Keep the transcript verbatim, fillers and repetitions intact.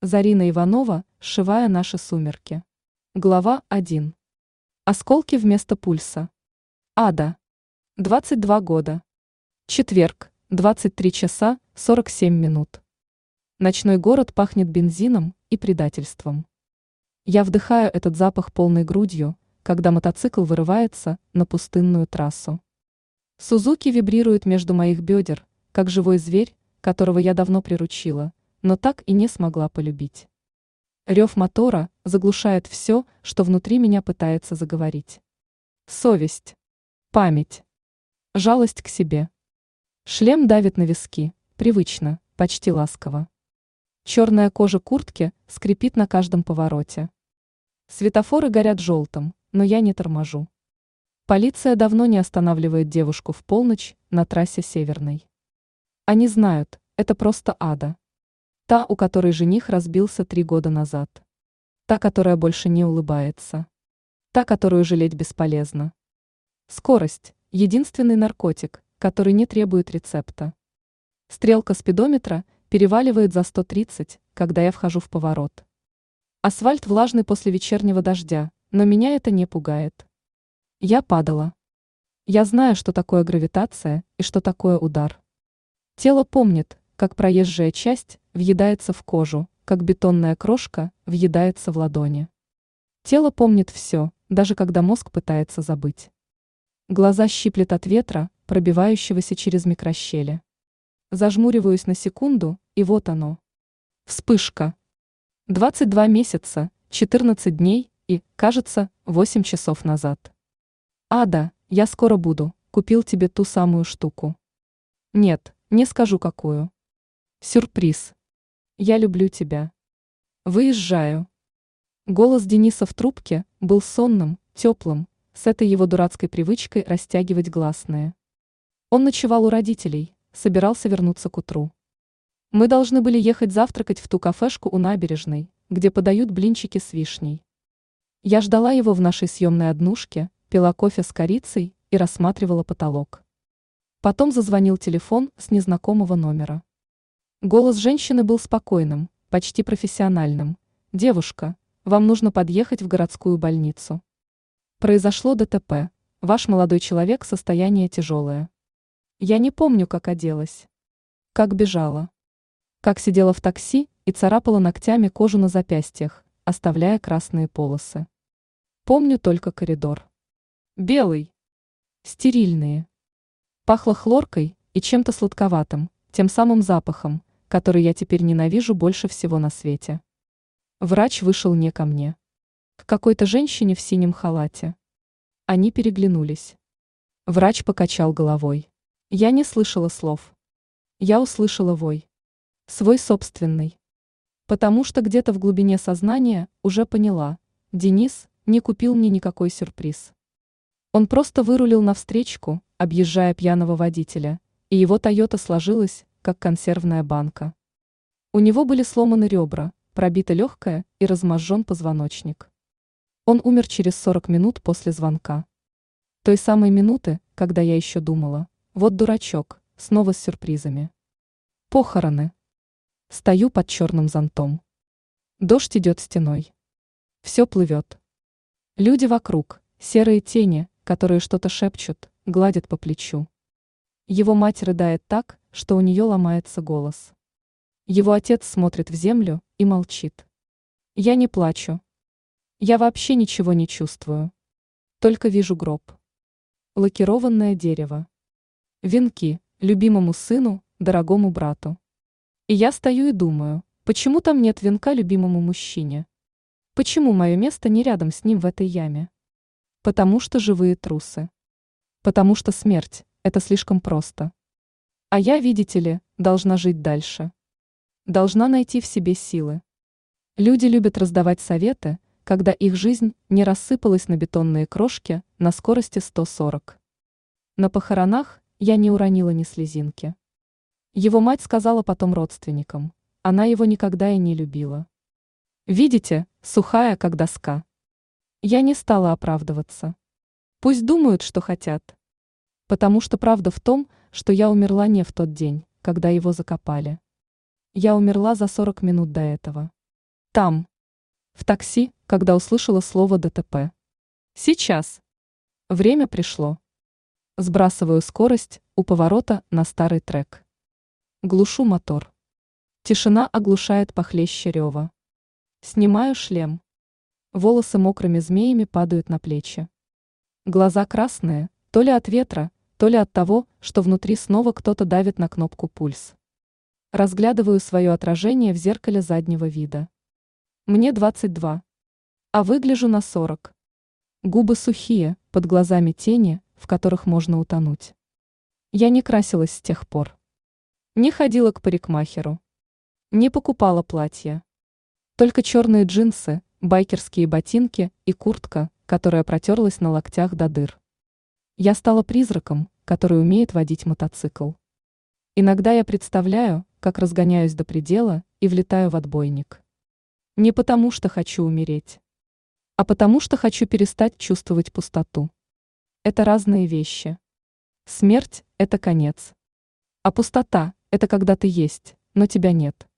Зарина Иванова, сшивая наши сумерки. Глава один. Осколки вместо пульса. Ада. двадцать два года. Четверг, двадцать три часа сорок семь минут. Ночной город пахнет бензином и предательством. Я вдыхаю этот запах полной грудью, когда мотоцикл вырывается на пустынную трассу. Сузуки вибрирует между моих бедер, как живой зверь, которого я давно приручила, но так и не смогла полюбить. Рев мотора заглушает все, что внутри меня пытается заговорить. Совесть, память, жалость к себе. Шлем давит на виски, привычно, почти ласково. Черная кожа куртки скрипит на каждом повороте. Светофоры горят желтым, но я не торможу. Полиция давно не останавливает девушку в полночь на трассе Северной. Они знают, это просто Ада. Та, у которой жених разбился три года назад. Та, которая больше не улыбается. Та, которую жалеть бесполезно. Скорость – единственный наркотик, который не требует рецепта. Стрелка спидометра переваливает за сто тридцать, когда я вхожу в поворот. Асфальт влажный после вечернего дождя, но меня это не пугает. Я падала. Я знаю, что такое гравитация и что такое удар. Тело помнит, как проезжая часть въедается в кожу, как бетонная крошка въедается в ладони. Тело помнит все, даже когда мозг пытается забыть. Глаза щиплет от ветра, пробивающегося через микрощели. Зажмуриваюсь на секунду, и вот оно. Вспышка. двадцать два месяца, четырнадцать дней и, кажется, восемь часов назад. Ада, я скоро буду, купил тебе ту самую штуку. Нет, не скажу какую. Сюрприз. Я люблю тебя. Выезжаю. Голос Дениса в трубке был сонным, теплым, с этой его дурацкой привычкой растягивать гласные. Он ночевал у родителей, собирался вернуться к утру. Мы должны были ехать завтракать в ту кафешку у набережной, где подают блинчики с вишней. Я ждала его в нашей съемной однушке, пила кофе с корицей и рассматривала потолок. Потом зазвонил телефон с незнакомого номера. Голос женщины был спокойным, почти профессиональным. «Девушка, вам нужно подъехать в городскую больницу. Произошло ДТП. Ваш молодой человек состояние тяжелое». Я не помню, как оделась. Как бежала. Как сидела в такси и царапала ногтями кожу на запястьях, оставляя красные полосы. Помню только коридор. Белый. Стерильные. Пахло хлоркой и чем-то сладковатым, тем самым запахом, который я теперь ненавижу больше всего на свете. Врач вышел не ко мне. К какой-то женщине в синем халате. Они переглянулись. Врач покачал головой. Я не слышала слов. Я услышала вой. Свой собственный. Потому что где-то в глубине сознания уже поняла, Денис не купил мне никакой сюрприз. Он просто вырулил навстречку, объезжая пьяного водителя, и его Тойота сложилась, как консервная банка. У него были сломаны ребра, пробито легкое и разможжен позвоночник. Он умер через сорок минут после звонка. Той самой минуты, когда я еще думала, вот дурачок, снова с сюрпризами. Похороны. Стою под черным зонтом. Дождь идет стеной. Все плывет. Люди вокруг, серые тени, которые что-то шепчут, гладят по плечу. Его мать рыдает так, что у нее ломается голос. Его отец смотрит в землю и молчит. Я не плачу. Я вообще ничего не чувствую. Только вижу гроб. Лакированное дерево. Венки, любимому сыну, дорогому брату. И я стою и думаю, почему там нет венка любимому мужчине? Почему мое место не рядом с ним в этой яме? Потому что живые трусы. Потому что смерть – это слишком просто. А я, видите ли, должна жить дальше. Должна найти в себе силы. Люди любят раздавать советы, когда их жизнь не рассыпалась на бетонные крошки на скорости сто сорок. На похоронах я не уронила ни слезинки. Его мать сказала потом родственникам, она его никогда и не любила. Видите, сухая, как доска. Я не стала оправдываться. Пусть думают, что хотят. Потому что правда в том, что я умерла не в тот день, когда его закопали. Я умерла за сорок минут до этого. Там. В такси, когда услышала слово ДТП. Сейчас. Время пришло. Сбрасываю скорость у поворота на старый трек. Глушу мотор. Тишина оглушает похлеще рева. Снимаю шлем. Волосы мокрыми змеями падают на плечи. Глаза красные, то ли от ветра, то ли от того, что внутри снова кто-то давит на кнопку пульс. Разглядываю свое отражение в зеркале заднего вида. Мне двадцать два. А выгляжу на сорок. Губы сухие, под глазами тени, в которых можно утонуть. Я не красилась с тех пор. Не ходила к парикмахеру. Не покупала платья. Только черные джинсы, байкерские ботинки и куртка, которая протерлась на локтях до дыр. Я стала призраком, который умеет водить мотоцикл. Иногда я представляю, как разгоняюсь до предела и влетаю в отбойник. Не потому, что хочу умереть, а потому, что хочу перестать чувствовать пустоту. Это разные вещи. Смерть – это конец. А пустота – это когда ты есть, но тебя нет.